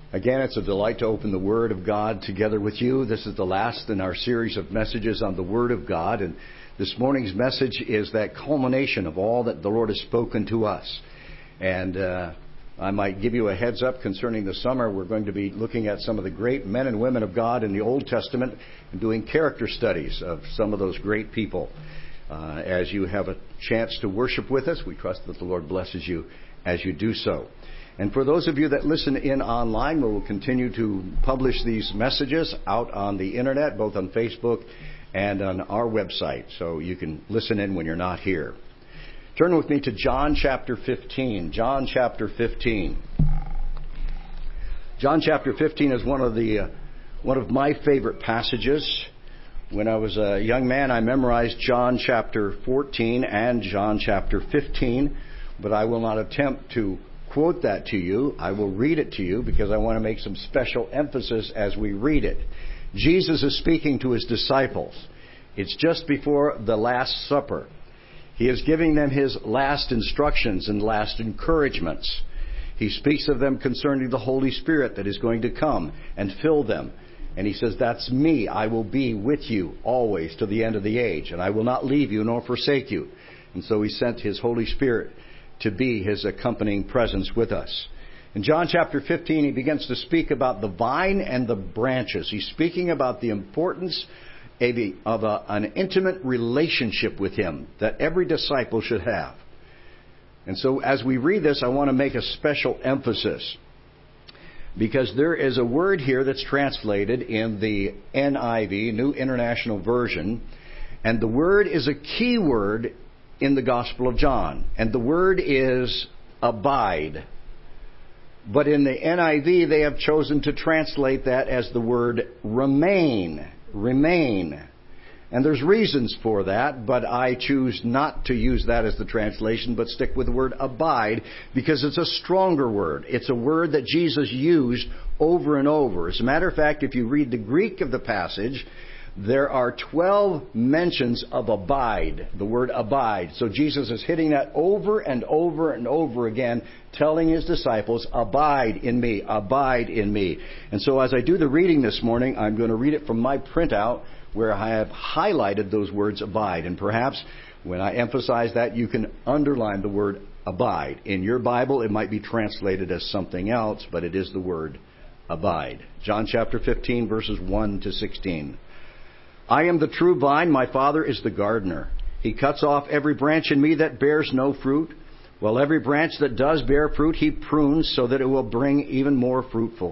Again, it's a delight to open the Word of God together with you. This is the last in our series of messages on the Word of God. And this morning's message is that culmination of all that the Lord has spoken to us. And I might give you a heads up concerning the summer. We're going to be looking at some of the great men and women of God in the Old Testament and doing character studies of some of those great people. As you have a chance to worship with us, we trust that the Lord blesses you as you do so. And for those of you that listen in online, we will continue to publish these messages out on the internet, both on Facebook and on our website, so you can listen in when you're not here. Turn with me to John chapter 15. John chapter 15. John chapter 15 is one of my favorite passages. When I was a young man, I memorized John chapter 14 and John chapter 15, but I will not attempt to quote that to you. I will read it to you because I want to make some special emphasis as we read it. Jesus is speaking to his disciples. It's just before the Last Supper. He is giving them his last instructions and last encouragements. He speaks of them concerning the Holy Spirit that is going to come and fill them. And he says, that's me. I will be with you always to the end of the age, and I will not leave you nor forsake you. And so he sent his Holy Spirit to be his accompanying presence with us. In John chapter 15, he begins to speak about the vine and the branches. He's speaking about the importance of an intimate relationship with him that every disciple should have. And so as we read this, I want to make a special emphasis, because there is a word here that's translated in the NIV, New International Version, and the word is a key word in the Gospel of John, and the word is abide. But in the NIV, they have chosen to translate that as the word remain. Remain. And there's reasons for that, but I choose not to use that as the translation, but stick with the word abide, because it's a stronger word. It's a word that Jesus used over and over. As a matter of fact, if you read the Greek of the passage, there are 12 mentions of abide, the word abide. So Jesus is hitting that over and over and over again, telling his disciples, abide in me, abide in me. And so as I do the reading this morning, I'm going to read it from my printout where I have highlighted those words abide. And perhaps when I emphasize that, you can underline the word abide. In your Bible, it might be translated as something else, but it is the word abide. John chapter 15, verses 1 to 16. I am the true vine, my Father is the gardener. He cuts off every branch in me that bears no fruit, while every branch that does bear fruit he prunes so that it will bring even more fruitful.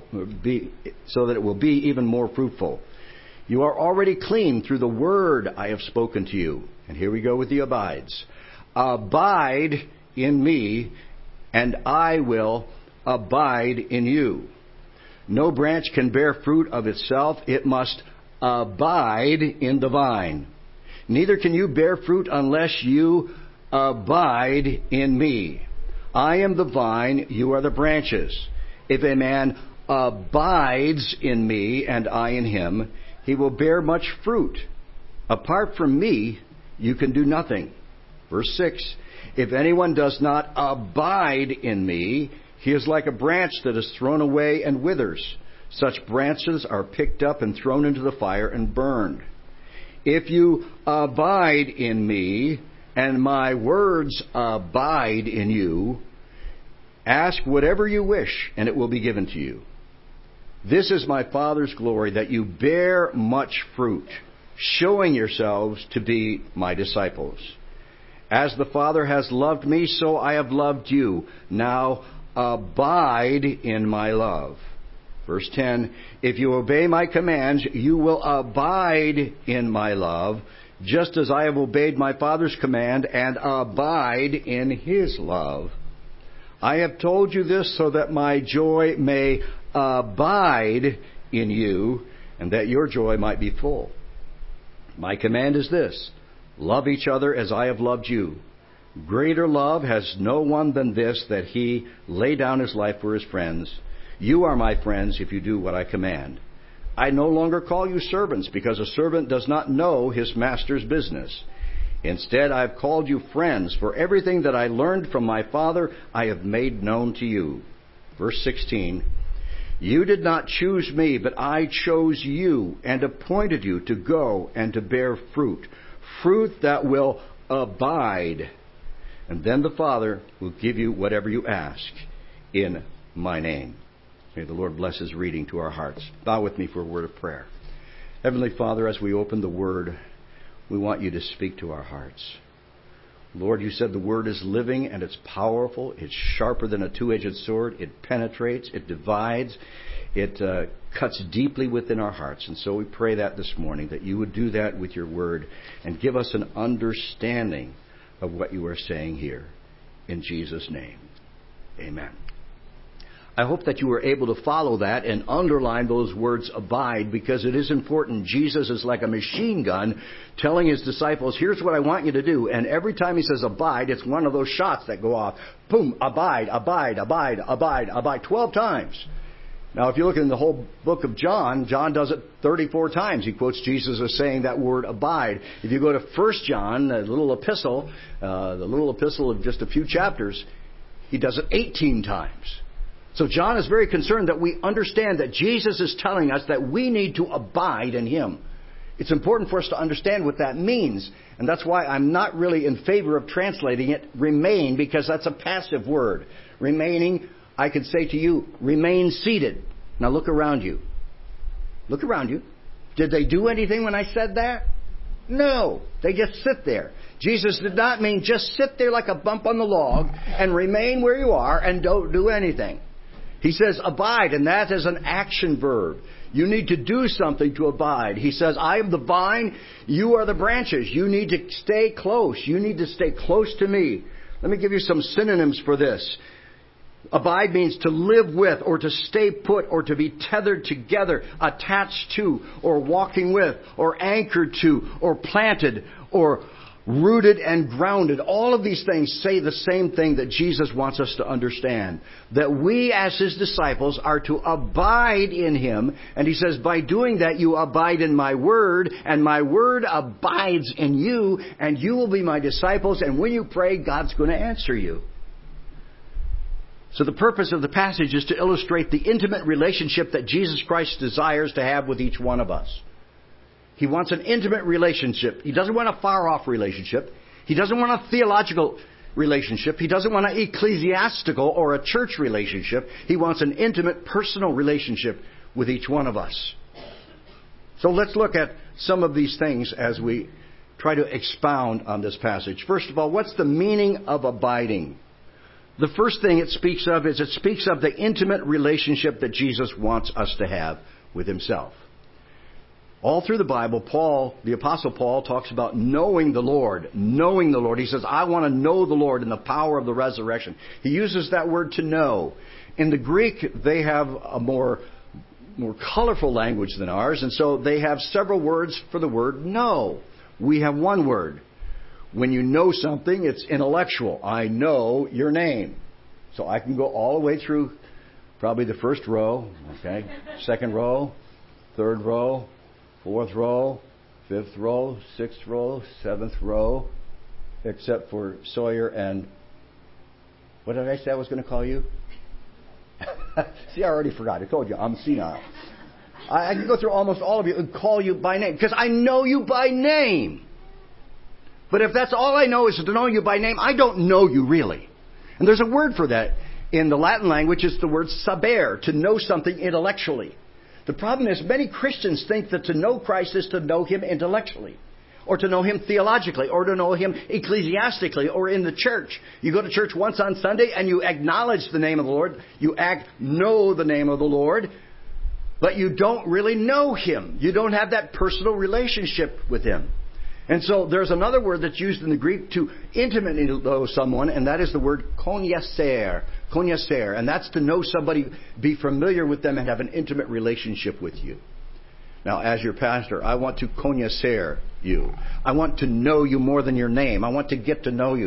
You are already clean through the word I have spoken to you. And here we go with the abides. Abide in me, and I will abide in you. No branch can bear fruit of itself. It must abide in the vine. Neither can you bear fruit unless you abide in me. I am the vine, you are the branches. If a man abides in me and I in him, he will bear much fruit. Apart from me, you can do nothing. Verse 6, if anyone does not abide in me, he is like a branch that is thrown away and withers. Such branches are picked up and thrown into the fire and burned. If you abide in me, and my words abide in you, ask whatever you wish, and it will be given to you. This is my Father's glory, that you bear much fruit, showing yourselves to be my disciples. As the Father has loved me, so I have loved you. Now abide in my love. Verse 10, if you obey my commands, you will abide in my love, just as I have obeyed my Father's command and abide in his love. I have told you this so that my joy may abide in you, and that your joy might be full. My command is this, love each other as I have loved you. Greater love has no one than this, that he lay down his life for his friends. You are my friends if you do what I command. I no longer call you servants, because a servant does not know his master's business. Instead, I have called you friends, for everything that I learned from my Father I have made known to you. Verse 16, You did not choose me, but I chose you and appointed you to go and to bear fruit, fruit that will abide. And then the Father will give you whatever you ask in my name. May the Lord bless His reading to our hearts. Bow with me for a word of prayer. Heavenly Father, as we open the Word, we want you to speak to our hearts. Lord, you said the Word is living and it's powerful. It's sharper than a two-edged sword. It penetrates. It divides. It cuts deeply within our hearts. And so we pray that this morning, that you would do that with your Word and give us an understanding of what you are saying here. In Jesus' name, amen. I hope that you were able to follow that and underline those words abide, because it is important. Jesus is like a machine gun telling his disciples, here's what I want you to do. And every time he says abide, it's one of those shots that go off. Boom, abide, abide, abide, abide, abide, 12 times. Now, if you look in the whole book of John, John does it 34 times. He quotes Jesus as saying that word abide. If you go to 1 John, the little epistle of just a few chapters, he does it 18 times. So John is very concerned that we understand that Jesus is telling us that we need to abide in Him. It's important for us to understand what that means. And that's why I'm not really in favor of translating it remain, because that's a passive word. Remaining, I could say to you, remain seated. Now look around you. Look around you. Did they do anything when I said that? No. They just sit there. Jesus did not mean just sit there like a bump on the log and remain where you are and don't do anything. He says abide, and that is an action verb. You need to do something to abide. He says, I am the vine, you are the branches. You need to stay close. You need to stay close to me. Let me give you some synonyms for this. Abide means to live with, or to stay put, or to be tethered together, attached to, or walking with, or anchored to, or planted, or rooted and grounded. All of these things say the same thing that Jesus wants us to understand. That we as His disciples are to abide in Him. And He says, by doing that, you abide in my word, and my word abides in you, and you will be my disciples. And when you pray, God's going to answer you. So the purpose of the passage is to illustrate the intimate relationship that Jesus Christ desires to have with each one of us. He wants an intimate relationship. He doesn't want a far-off relationship. He doesn't want a theological relationship. He doesn't want an ecclesiastical or a church relationship. He wants an intimate, personal relationship with each one of us. So let's look at some of these things as we try to expound on this passage. First of all, what's the meaning of abiding? The first thing it speaks of is the intimate relationship that Jesus wants us to have with Himself. All through the Bible, the Apostle Paul talks about knowing the Lord. Knowing the Lord. He says, I want to know the Lord in the power of the resurrection. He uses that word to know. In the Greek, they have a more colorful language than ours, and so they have several words for the word know. We have one word. When you know something, it's intellectual. I know your name. So I can go all the way through probably the first row, okay, second row, third row, fourth row, fifth row, sixth row, seventh row, except for Sawyer and... What did I say I was going to call you? See, I already forgot. I told you, I'm senile. I can go through almost all of you and call you by name, because I know you by name. But if that's all I know is to know you by name, I don't know you really. And there's a word for that. In the Latin language, it's the word saber, to know something intellectually. The problem is many Christians think that to know Christ is to know Him intellectually, or to know Him theologically, or to know Him ecclesiastically, or in the church. You go to church once on Sunday and you acknowledge the name of the Lord. You know the name of the Lord, but you don't really know Him. You don't have that personal relationship with Him. And so there's another word that's used in the Greek to intimately know someone, and that is the word connaître. Connaître. And that's to know somebody, be familiar with them, and have an intimate relationship with you. Now, as your pastor, I want to connaître you. I want to know you more than your name. I want to get to know you.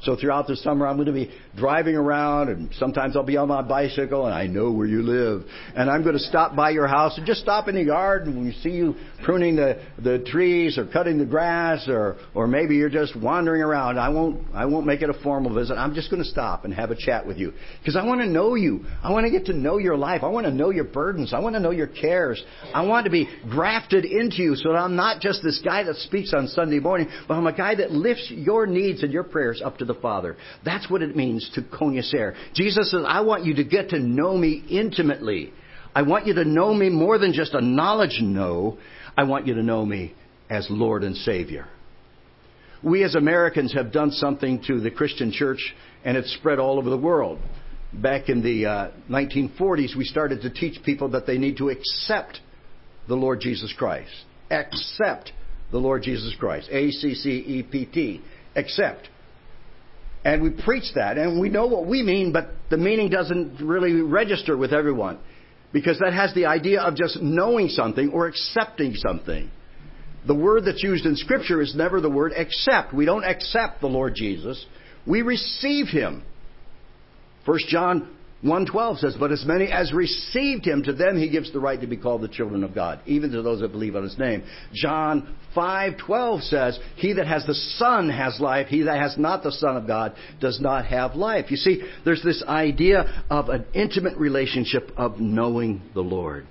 So throughout the summer, I'm going to be driving around, and sometimes I'll be on my bicycle, and I know where you live. And I'm going to stop by your house and just stop in the yard, and when you see you pruning the trees or cutting the grass, or maybe you're just wandering around, I won't make it a formal visit. I'm just going to stop and have a chat with you because I want to know you. I want to get to know your life. I want to know your burdens. I want to know your cares. I want to be grafted into you so that I'm not just this guy that speaks on Sunday morning, but I'm a guy that lifts your needs and your prayers up to the Father. That's what it means to conhecer. Jesus says, I want you to get to know me intimately. I want you to know me more than just a knowledge know. I want you to know me as Lord and Savior. We as Americans have done something to the Christian church, and it's spread all over the world. Back in the 1940s, we started to teach people that they need to accept the Lord Jesus Christ. Accept the Lord Jesus Christ. A-C-C-E-P-T. Accept. And we preach that, and we know what we mean, but the meaning doesn't really register with everyone. Because that has the idea of just knowing something or accepting something. The word that's used in Scripture is never the word accept. We don't accept the Lord Jesus. We receive Him. 1 John 1:12 says, but as many as received Him, to them He gives the right to be called the children of God, even to those that believe on His name. John 5:12 says, he that has the Son has life. He that has not the Son of God does not have life. You see, there's this idea of an intimate relationship of knowing the Lord.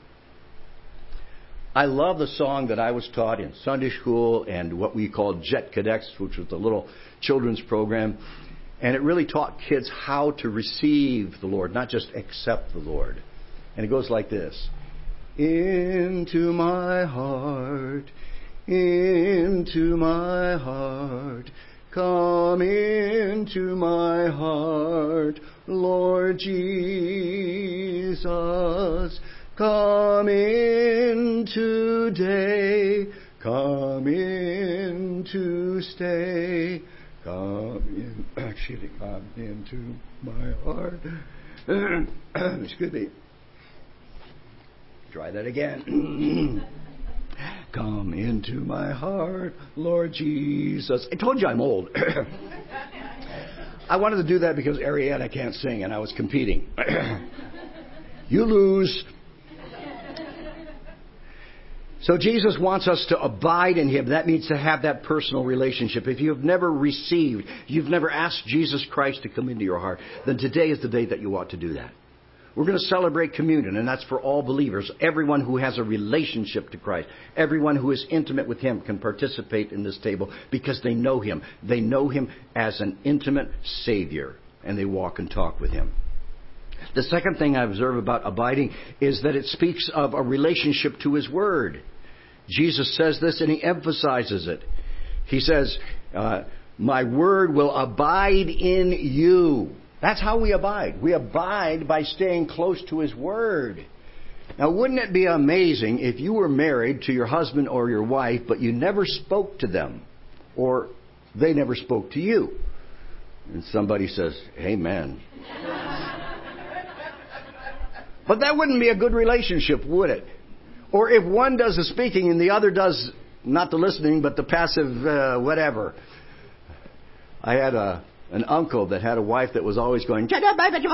I love the song that I was taught in Sunday school and what we called Jet Cadets, which was the little children's program. And it really taught kids how to receive the Lord, not just accept the Lord. And it goes like this. Into my heart, come into my heart, Lord Jesus. Come in today, come in to stay. Come into my heart. Excuse me. Try that again. Come into my heart, Lord Jesus. I told you I'm old. I wanted to do that because Ariana can't sing and I was competing. You lose. So Jesus wants us to abide in Him. That means to have that personal relationship. If you have never received, you've never asked Jesus Christ to come into your heart, then today is the day that you ought to do that. We're going to celebrate communion, and that's for all believers. Everyone who has a relationship to Christ, everyone who is intimate with Him can participate in this table because they know Him. They know Him as an intimate Savior, and they walk and talk with Him. The second thing I observe about abiding is that it speaks of a relationship to His Word. Jesus says this and He emphasizes it. He says, my Word will abide in you. That's how we abide. We abide by staying close to His Word. Now, wouldn't it be amazing if you were married to your husband or your wife, but you never spoke to them, or they never spoke to you? And somebody says, amen. But that wouldn't be a good relationship, would it? Or if one does the speaking and the other does not the listening, but the passive whatever. I had an uncle that had a wife that was always going, she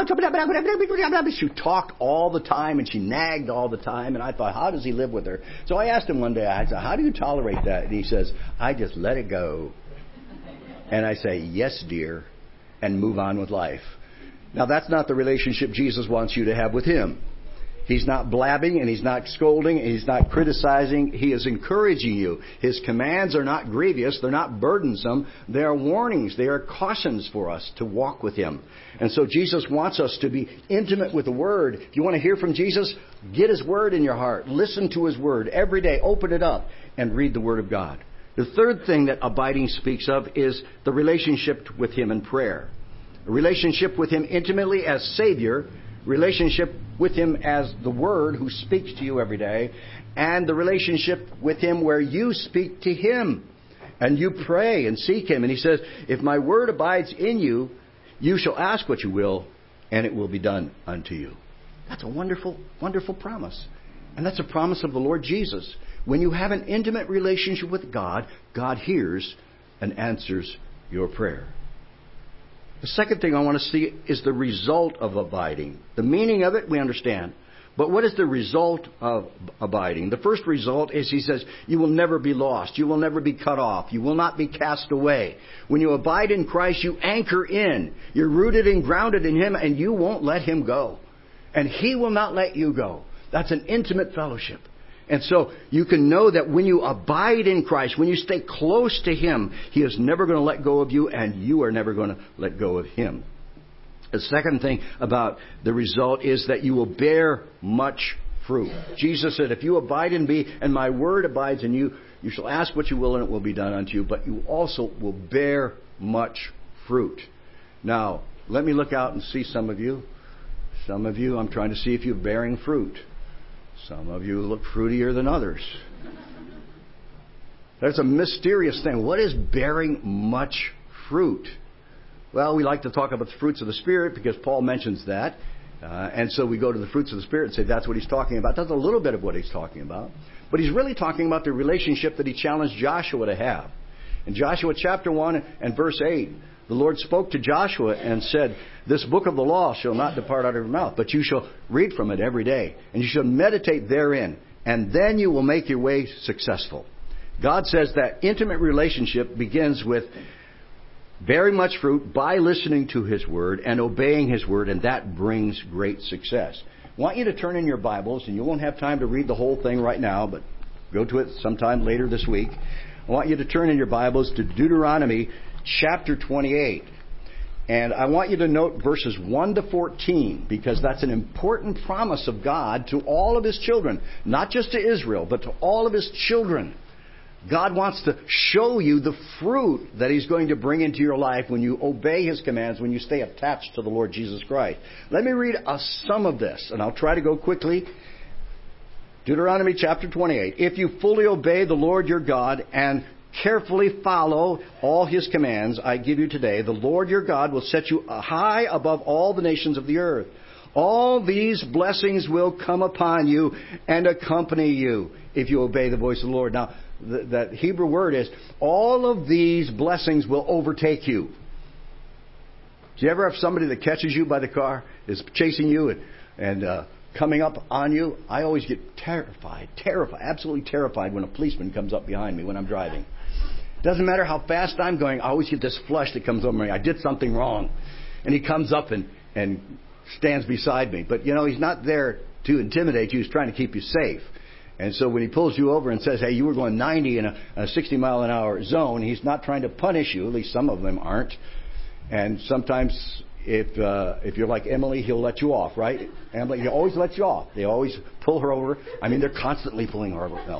talked all the time and she nagged all the time. And I thought, how does he live with her? So I asked him one day, I said, how do you tolerate that? And he says, I just let it go. And I say, yes, dear, and move on with life. Now, that's not the relationship Jesus wants you to have with Him. He's not blabbing and He's not scolding and He's not criticizing. He is encouraging you. His commands are not grievous. They're not burdensome. They are warnings. They are cautions for us to walk with Him. And so Jesus wants us to be intimate with the Word. If you want to hear from Jesus, get His Word in your heart. Listen to His Word every day. Open it up and read the Word of God. The third thing that abiding speaks of is the relationship with Him in prayer. A relationship with Him intimately as Savior, relationship with Him as the Word who speaks to you every day, and the relationship with Him where you speak to Him and you pray and seek Him. And He says, if my Word abides in you, you shall ask what you will, and it will be done unto you. That's a wonderful, wonderful promise. And that's a promise of the Lord Jesus. When you have an intimate relationship with God, God hears and answers your prayer. The second thing I want to see is the result of abiding. The meaning of it, we understand. But what is the result of abiding? The first result is, he says, you will never be lost. You will never be cut off. You will not be cast away. When you abide in Christ, you anchor in. You're rooted and grounded in Him, and you won't let Him go. And He will not let you go. That's an intimate fellowship. And so you can know that when you abide in Christ, when you stay close to Him, He is never going to let go of you, and you are never going to let go of Him. The second thing about the result is that you will bear much fruit. Jesus said, if you abide in me and my word abides in you, you shall ask what you will and it will be done unto you. But you also will bear much fruit. Now, let me look out and see some of you. Some of you, I'm trying to see if you're bearing fruit. Some of you look fruitier than others. There's a mysterious thing. What is bearing much fruit? Well, we like to talk about the fruits of the Spirit because Paul mentions that. And so we go to the fruits of the Spirit and say that's what he's talking about. That's a little bit of what he's talking about. But he's really talking about the relationship that he challenged Joshua to have. In Joshua chapter 1 and verse 8, the Lord spoke to Joshua and said, this book of the law shall not depart out of your mouth, but you shall read from it every day, and you shall meditate therein, and then you will make your way successful. God says that intimate relationship begins with bearing much fruit by listening to His Word and obeying His Word, and that brings great success. I want you to turn in your Bibles, and you won't have time to read the whole thing right now, but go to it sometime later this week. I want you to turn in your Bibles to Deuteronomy chapter 28. And I want you to note verses 1 to 14, because that's an important promise of God to all of His children, not just to Israel, but to all of His children. God wants to show you the fruit that He's going to bring into your life when you obey His commands, when you stay attached to the Lord Jesus Christ. Let me read some of this, and I'll try to go quickly. Deuteronomy chapter 28. If you fully obey the Lord your God and carefully follow all His commands I give you today, the Lord your God will set you high above all the nations of the earth. All these blessings will come upon you and accompany you if you obey the voice of the Lord. Now, that Hebrew word is, all of these blessings will overtake you. Do you ever have somebody that catches you by the car, is chasing you and coming up on you? I always get terrified, absolutely terrified when a policeman comes up behind me when I'm driving. Doesn't matter how fast I'm going, I always get this flush that comes over me. I did something wrong. And he comes up and stands beside me. But, he's not there to intimidate you. He's trying to keep you safe. And so when he pulls you over and says, hey, you were going 90 in a 60 mile an hour zone, he's not trying to punish you. At least some of them aren't. And sometimes if you're like Emily, he'll let you off, right? Emily, he always lets you off. They always pull her over. I mean, they're constantly pulling her over. No.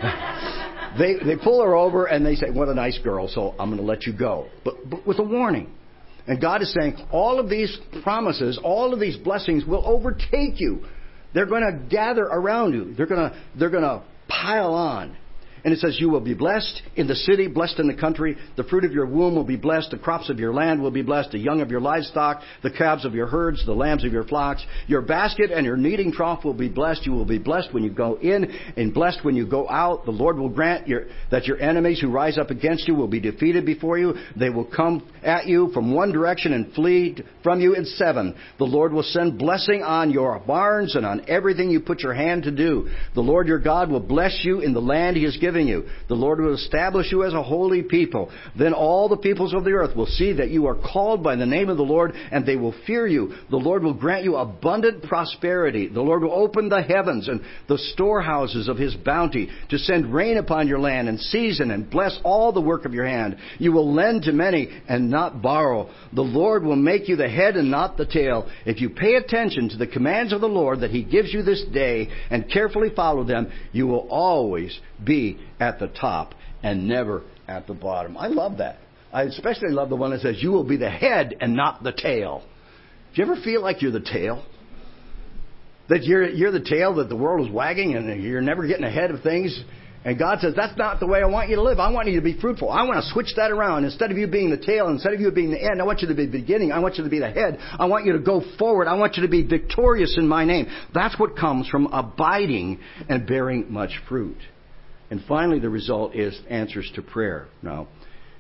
They pull her over and they say, what a nice girl, so I'm going to let you go. But with a warning. And God is saying, all of these promises, all of these blessings will overtake you. They're going to gather around you. They're going to pile on. And it says, you will be blessed in the city, blessed in the country. The fruit of your womb will be blessed. The crops of your land will be blessed. The young of your livestock, the calves of your herds, the lambs of your flocks. Your basket and your kneading trough will be blessed. You will be blessed when you go in and blessed when you go out. The Lord will grant that your enemies who rise up against you will be defeated before you. They will come at you from one direction and flee from you in seven. The Lord will send blessing on your barns and on everything you put your hand to do. The Lord your God will bless you in the land He has given you. The Lord will establish you as a holy people. Then all the peoples of the earth will see that you are called by the name of the Lord, and they will fear you. The Lord will grant you abundant prosperity. The Lord will open the heavens and the storehouses of His bounty to send rain upon your land and season and bless all the work of your hand. You will lend to many and not borrow. The Lord will make you the head and not the tail. If you pay attention to the commands of the Lord that He gives you this day and carefully follow them, you will always be at the top and never at the bottom. I love that. I especially love the one that says, you will be the head and not the tail. Do you ever feel like you're the tail? That you're the tail that the world is wagging and you're never getting ahead of things? And God says, that's not the way I want you to live. I want you to be fruitful. I want to switch that around. Instead of you being the tail, instead of you being the end, I want you to be the beginning. I want you to be the head. I want you to go forward. I want you to be victorious in my name. That's what comes from abiding and bearing much fruit. And finally, the result is answers to prayer. Now,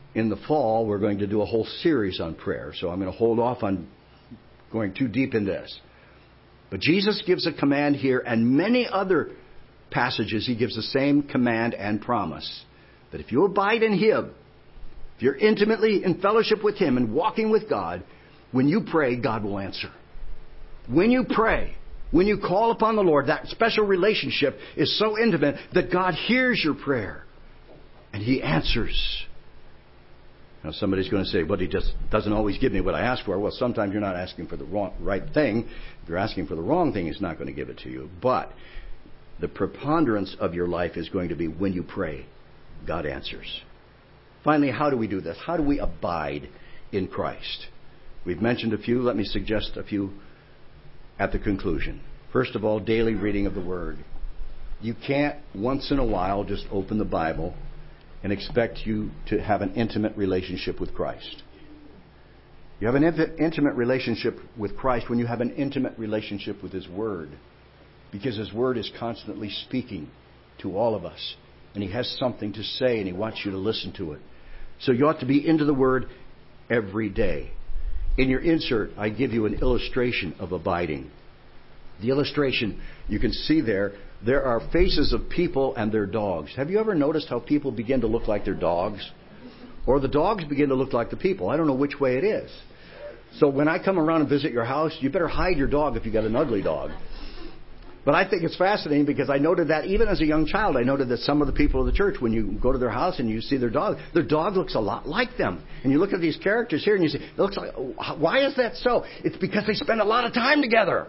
In the fall, we're going to do a whole series on prayer, so I'm going to hold off on going too deep in this. But Jesus gives a command here, and many other passages he gives the same command and promise. That if you abide in Him, if you're intimately in fellowship with Him and walking with God, when you pray, God will answer. When you pray, when you call upon the Lord, that special relationship is so intimate that God hears your prayer and He answers. Now somebody's going to say, but He just doesn't always give me what I ask for. Well, sometimes you're not asking for the right thing. If you're asking for the wrong thing, He's not going to give it to you. But the preponderance of your life is going to be when you pray, God answers. Finally, how do we do this? How do we abide in Christ? We've mentioned a few. Let me suggest a few at the conclusion. First of all, daily reading of the Word. You can't once in a while just open the Bible and expect you to have an intimate relationship with Christ. You have an intimate relationship with Christ when you have an intimate relationship with His Word. Because His Word is constantly speaking to all of us. And He has something to say and He wants you to listen to it. So you ought to be into the Word every day. In your insert, I give you an illustration of abiding. The illustration, you can see there are faces of people and their dogs. Have you ever noticed how people begin to look like their dogs? Or the dogs begin to look like the people? I don't know which way it is. So when I come around and visit your house, you better hide your dog if you got an ugly dog. But I think it's fascinating because I noted that even as a young child, I noted that some of the people of the church, when you go to their house and you see their dog looks a lot like them. And you look at these characters here and you say, it looks like, why is that so? It's because they spend a lot of time together.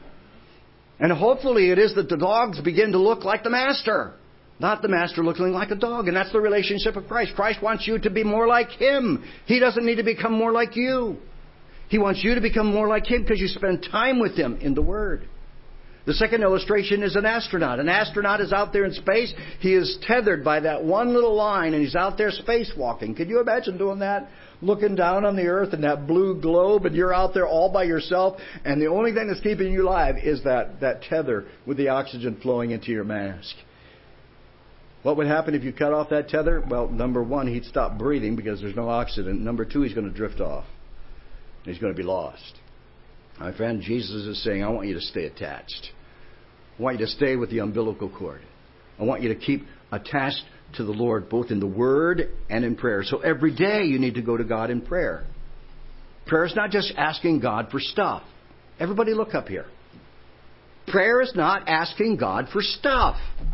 And hopefully it is that the dogs begin to look like the master, not the master looking like a dog. And that's the relationship of Christ. Christ wants you to be more like Him. He doesn't need to become more like you. He wants you to become more like Him because you spend time with Him in the Word. The second illustration is an astronaut. An astronaut is out there in space. He is tethered by that one little line and he's out there spacewalking. Could you imagine doing that? Looking down on the earth in that blue globe and you're out there all by yourself and the only thing that's keeping you alive is that tether with the oxygen flowing into your mask. What would happen if you cut off that tether? Well, number one, he'd stop breathing because there's no oxygen. Number two, he's going to drift off. He's going to be lost. My friend, Jesus is saying, I want you to stay attached. I want you to stay with the umbilical cord. I want you to keep attached to the Lord, both in the Word and in prayer. So every day you need to go to God in prayer. Prayer is not just asking God for stuff. Everybody look up here. Prayer is not asking God for stuff.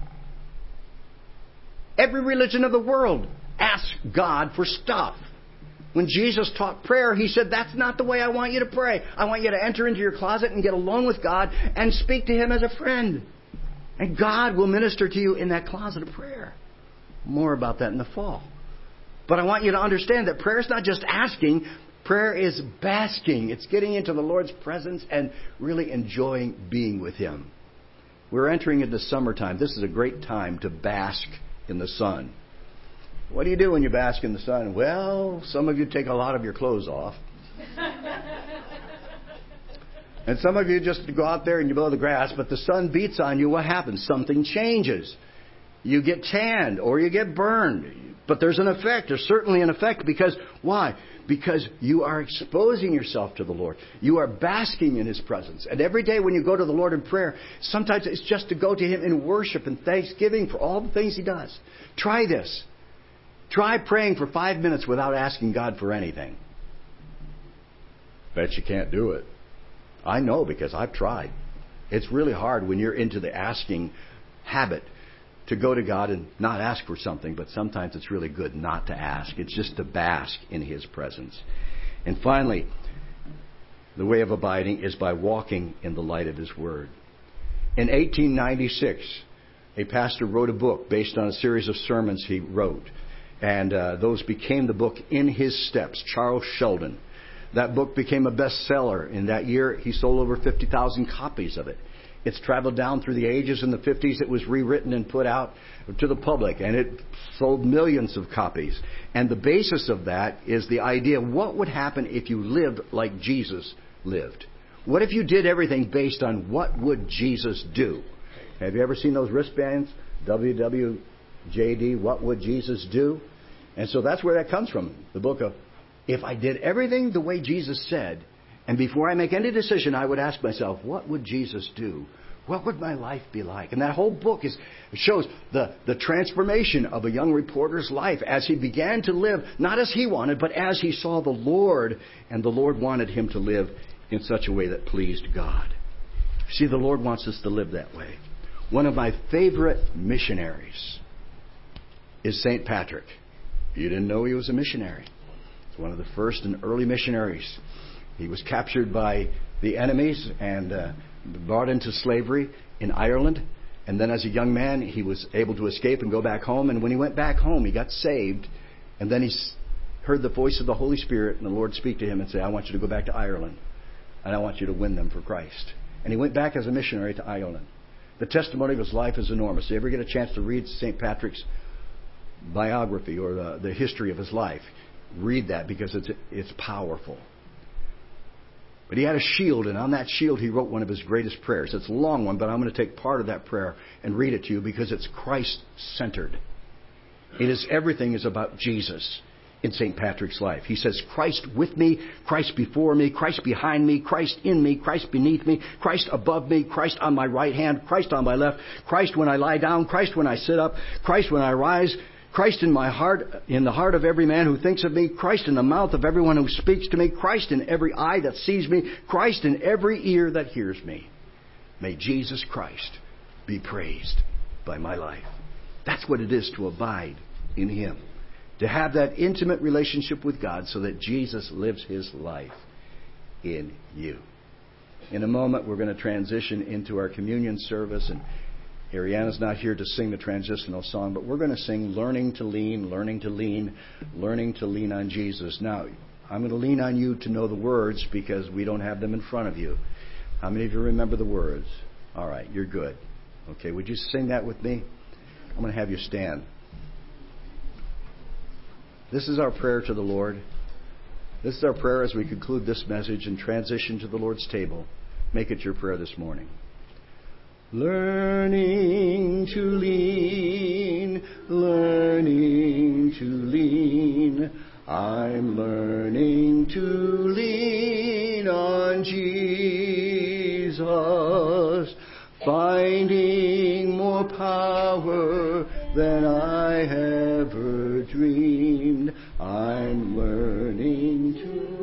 Every religion of the world asks God for stuff. When Jesus taught prayer, He said, that's not the way I want you to pray. I want you to enter into your closet and get alone with God and speak to Him as a friend. And God will minister to you in that closet of prayer. More about that in the fall. But I want you to understand that prayer is not just asking. Prayer is basking. It's getting into the Lord's presence and really enjoying being with Him. We're entering into summertime. This is a great time to bask in the sun. What do you do when you bask in the sun? Well, some of you take a lot of your clothes off. And some of you just go out there and you mow the grass, but the sun beats on you. What happens? Something changes. You get tanned or you get burned. But there's an effect. There's certainly an effect because, why? Because you are exposing yourself to the Lord. You are basking in His presence. And every day when you go to the Lord in prayer, sometimes it's just to go to Him in worship and thanksgiving for all the things He does. Try this. Try praying for 5 minutes without asking God for anything. Bet you can't do it. I know because I've tried. It's really hard when you're into the asking habit to go to God and not ask for something, but sometimes it's really good not to ask. It's just to bask in His presence. And finally, the way of abiding is by walking in the light of His Word. In 1896, a pastor wrote a book based on a series of sermons he wrote. And those became the book In His Steps, Charles Sheldon. That book became a bestseller. In that year, he sold over 50,000 copies of it. It's traveled down through the ages. In the 50s, it was rewritten and put out to the public. And it sold millions of copies. And the basis of that is the idea, what would happen if you lived like Jesus lived? What if you did everything based on what would Jesus do? Have you ever seen those wristbands? WWJD, what would Jesus do? And so that's where that comes from. The book of, if I did everything the way Jesus said, and before I make any decision, I would ask myself, what would Jesus do? What would my life be like? And that whole book shows the transformation of a young reporter's life as he began to live, not as he wanted, but as he saw the Lord, and the Lord wanted him to live in such a way that pleased God. See, the Lord wants us to live that way. One of my favorite missionaries is St. Patrick. You didn't know he was a missionary. He's one of the first and early missionaries. He was captured by the enemies and brought into slavery in Ireland. And then as a young man, he was able to escape and go back home. And when he went back home, he got saved. And then he heard the voice of the Holy Spirit and the Lord speak to him and say, I want you to go back to Ireland. And I want you to win them for Christ. And he went back as a missionary to Ireland. The testimony of his life is enormous. If you ever get a chance to read St. Patrick's biography or the history of his life, read that because it's powerful. But he had a shield, and on that shield he wrote one of his greatest prayers. It's a long one, but I'm going to take part of that prayer and read it to you because it's Christ-centered. Everything is about Jesus in St. Patrick's life. He says, Christ with me, Christ before me, Christ behind me, Christ in me, Christ beneath me, Christ above me, Christ on my right hand, Christ on my left, Christ when I lie down, Christ when I sit up, Christ when I rise, Christ in my heart, in the heart of every man who thinks of me, Christ in the mouth of everyone who speaks to me, Christ in every eye that sees me, Christ in every ear that hears me. May Jesus Christ be praised by my life. That's what it is to abide in Him. To have that intimate relationship with God so that Jesus lives His life in you. In a moment, we're going to transition into our communion service, and Ariana's not here to sing the transitional song, but we're going to sing Learning to Lean, Learning to Lean, Learning to Lean on Jesus. Now, I'm going to lean on you to know the words because we don't have them in front of you. How many of you remember the words? All right, you're good. Okay, would you sing that with me? I'm going to have you stand. This is our prayer to the Lord. This is our prayer as we conclude this message and transition to the Lord's table. Make it your prayer this morning. Learning to lean, learning to lean. I'm learning to lean on Jesus, finding more power than I ever dreamed. I'm learning to